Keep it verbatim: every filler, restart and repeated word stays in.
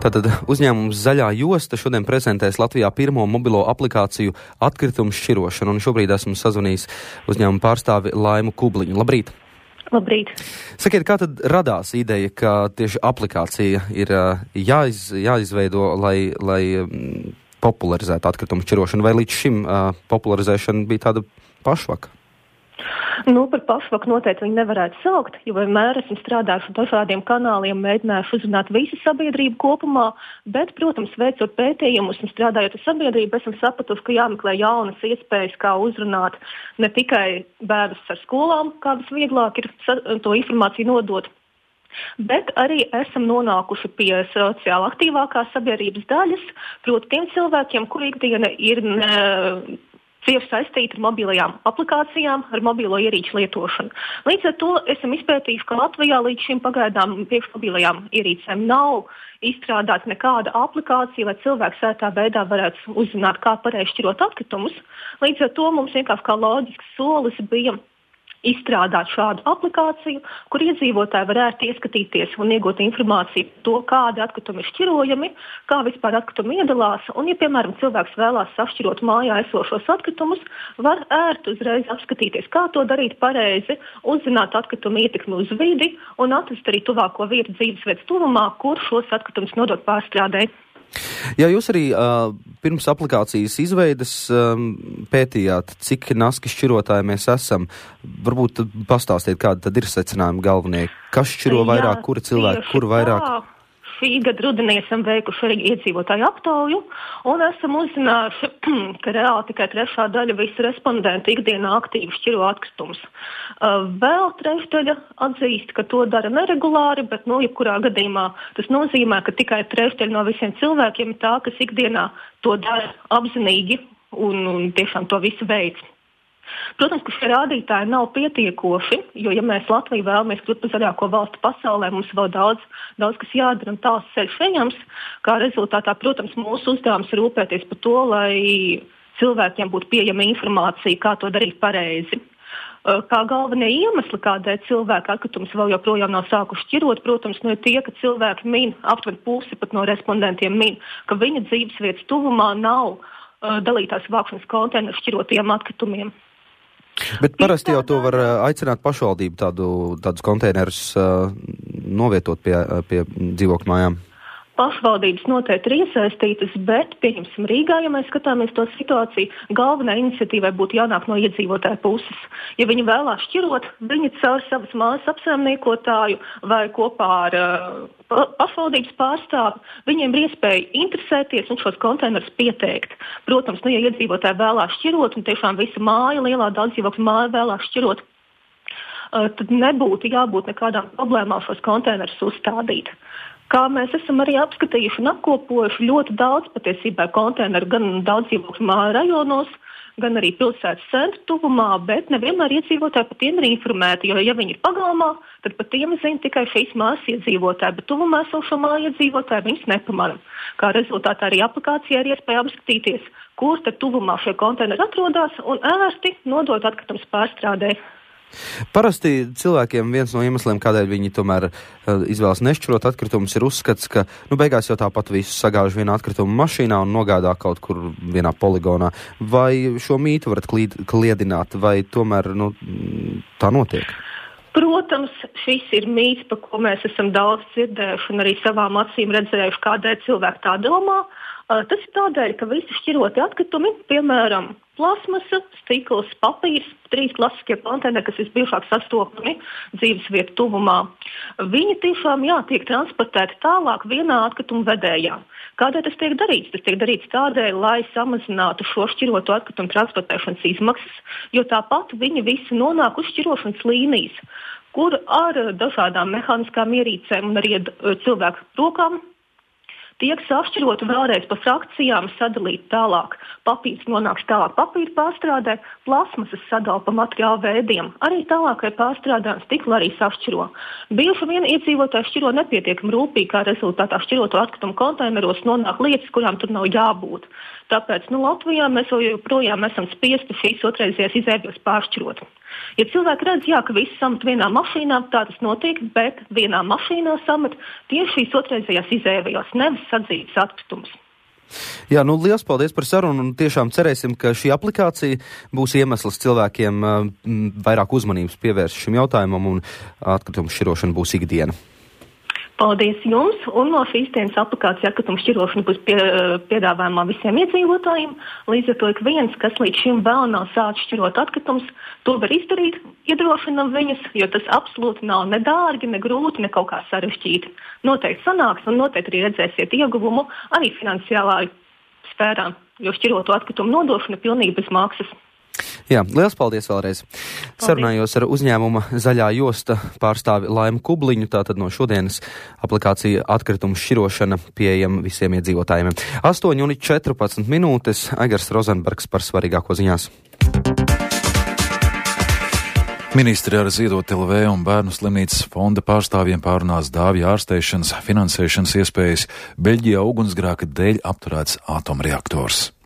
Tātad uzņēmums Zaļā josta šodien prezentēs Latvijā pirmo mobilo aplikāciju atkritumu šķirošanu, un šobrīd esmu sazvanījis uzņēmumu pārstāvi Laimu Kubliņu. Labrīt! Labrīt! Sakiet, kā tad radās ideja, ka tieši aplikācija ir jāiz, jāizveido, lai, lai popularizētu atkritumu šķirošanu, vai līdz šim uh, popularizēšana bija tāda pašvaka? Nu, par pašvaku noteikti viņi nevarētu saukt, jo vienmēr esmu strādājuši ar dažādiem kanāliem, mēģinājuši uzrunāt visu sabiedrību kopumā, bet, protams, veicot pētījumus un strādājot ar sabiedrību, esam sapratuši, ka jāmeklē jaunas iespējas, kā uzrunāt ne tikai bērnus ar skolām, kādas vieglāk ir to informāciju nodot, bet arī esam nonākuši pie sociāli aktīvākās sabiedrības daļas, proti tiem cilvēkiem, kur ikdiena ir ne, cieši saistīti ar mobilajām aplikācijām, ar mobilo ierīču lietošanu. Līdz ar to esam izpētījuši, ka Latvijā līdz šim pagaidām priekš mobilajām ierīcēm nav izstrādāta nekāda aplikācija, lai cilvēks sētā veidā varētu uzzināt, kā pareizi šķirot atkritumus. Līdz ar to mums vienkārši kā loģisks solis bija izstrādāt šādu aplikāciju, kur iedzīvotāji varētu ieskatīties un iegūt informāciju par to, kādi atkritumi ir šķirojami, kā vispār atkritumi iedalās, un, ja, piemēram, cilvēks vēlās sašķirot mājā esošos atkritumus, var ērti uzreiz apskatīties, kā to darīt pareizi, uzzināt atkritumu ietekmi uz vidi un atrast arī tuvāko vietu dzīvesvietas tuvumā, kur šos atkritumus nodot pārstrādē. Jā, jūs arī uh, pirms aplikācijas izveides um, pētījāt, cik naski šķirotāji mēs esam. Varbūt pastāstiet, kādi tad ir secinājumi galvenie. Kas šķiro vairāk, kuri cilvēki, kur vairāk? Tā. Šī gada rudenī esam veikuši arī iedzīvotāju aptauju un esam uzzinājuši, ka reāli tikai trešā daļa visu respondentu ikdienā aktīvi šķiro atkritumus. Uh, vēl trešdaļa atzīst, ka to dara neregulāri, bet, nu, jebkurā gadījumā tas nozīmē, ka tikai trešdaļa no visiem cilvēkiem ir tā, kas ikdienā to dara apzinīgi un, un tiešām to visu veids. Protams, ka šie rādītāji nav pietiekoši, jo, ja mēs Latviju vēlamies kļūt par zaļāko valstu pasaulē, mums vēl daudz, daudz kas jādara un tāls ceļš ejams. Kā rezultātā, protams, mūsu uzdevums ir rūpēties par to, lai cilvēkiem būtu pieejama informācija, kā to darīt pareizi. Kā galvenie iemesli, kādēļ cilvēki atkritumus vēl joprojām nav sākuši šķirot, protams, nu ir tie, ka cilvēki min, aptuveni pusi pat no respondentiem min, ka viņa dzīvesvietas tuvumā nav uh, dalītās vākšanas konteineru šķirotiem atkritumiem. Bet parasti jau to var aicināt pašvaldību tādu, tādus konteinerus uh, novietot pie, pie dzīvokļu mājām. Pašvaldības noteikti ir iesaistītas, bet, pieņemsim Rīgā, ja mēs skatāmies to situāciju, galvenai iniciatīvai būtu jānāk no iedzīvotāju puses. Ja viņi vēlās šķirot, viņi caur savas mājas apsaimniekotāju vai kopā ar uh, pašvaldības pārstāvi, viņiem ir iespēja interesēties un šos konteinerus pieteikt. Protams, nu, ja iedzīvotāji vēlās šķirot un tiešām visa māja, lielā daudzdzīvokļu māja vēlās šķirot, uh, tad nebūtu jābūt nekādām problēmām šos konteinerus uzstādīt. Kā mēs esam arī apskatījuši un apkopojuši ļoti daudz patiesībā konteineru gan daudzdzīvokļu māju rajonos, gan arī pilsētas centra tuvumā, bet nevienmēr iedzīvotāji par tiem ir informēti, jo, ja viņi ir pagalmā, tad par tiem zina tikai šīs mājas iedzīvotāji, bet tuvumā esošo māju iedzīvotāji viņus nepamana. Kā rezultātā arī aplikācijā ir iespēja apskatīties, kur tad tuvumā šie konteineri atrodas un ērti nodot atkritumus pārstrādē. Parasti cilvēkiem viens no iemesliem, kādēļ viņi tomēr uh, izvēlas nešķirot atkritumus, ir uzskats, ka nu, beigās jau tāpat visu sagāž vienā atkrituma mašīnā un nogādā kaut kur vienā poligonā. Vai šo mītu varat klīd, kliedināt, vai tomēr nu, tā notiek? Protams, šis ir mīts, par ko mēs esam daudz dzirdējuši un arī savām acīm redzējuši, kādēļ cilvēki tā domā. Uh, tas ir tādēļ, ka visi šķiroti atkritumi, piemēram, plasmasa, stikls, papīrs, trīs klasiskie konteineri, kas visbiežāk sastopami dzīvesvietu tuvumā. Viņi tiešām jā, tiek transportēti tālāk vienā atkritumu vedējā. Kādēļ tas tiek darīts? Tas tiek darīts tādēļ, lai samazinātu šo šķiroto atkritumu transportēšanas izmaksas, jo tāpat viņi visi nonāk uz šķirošanas līnijas, kur ar dažādām mehāniskām ierīcēm un arī cilvēku rokām tiek sašķiroti vēlreiz pa frakcijām, sadalīt tālāk. Papīrs nonāks tālāk papīra pārstrādē, plasmasas sadala pa materiālu veidiem. Arī tālākai pārstrādājums stikla arī sašķiro. Bieži vien iedzīvotāji šķiro nepietiekami rūpīgi, kā rezultātā šķiroto atkritumu konteineros nonāk lietas, kurām tur nav jābūt. Tāpēc nu, Latvijā mēs joprojām esam spiesti šīs otrreizējās izēvielas pāršķirot. Ja cilvēki redz, jā, ka visi samet vienā mašīnā, tā tas notiek, bet vienā mašīnā samet tieši šīs otrreizējās izēvielas, nevis sadzīves atkritumus. Jā, nu liels paldies par sarunu un tiešām cerēsim, ka šī aplikācija būs iemesls cilvēkiem uh, vairāk uzmanības pievērst šim jautājumam un atkritumu šķirošana būs ikdiena. Paldies jums, un no šīs dienas aplikācija atkritumu šķirošana būs pie, piedāvājumā visiem iedzīvotājiem. Līdz ar to ik viens, kas līdz šim vēl nav sācis šķirot atkritumus, to var izdarīt, iedrošinam viņus, jo tas absolūti nav ne dārgi, ne grūti, ne kaut kā sarežģīti. Noteikti sanāks un noteikti arī redzēsiet ieguvumu arī finansiālā sfērā, jo šķiroto atkritumu nodošana pilnīgi bez maksas. Jā, liels paldies vēlreiz. Paldies. Sarunājos ar uzņēmuma Zaļā josta pārstāvi Laimu Kubliņu, tātad no šodienas aplikācija atkritumu šķirošana pieejama visiem iedzīvotājiem. astoņi un četrpadsmit minūtes, Aigars Rozenbergs par svarīgāko ziņās. Ministri ar Ziedot L V un Bērnu slimnīcas fonda pārstāvjiem pārunās dāvju ārstēšanas finansēšanas iespējas. Beļģijā ugunsgrēka dēļ apturēts atomreaktors.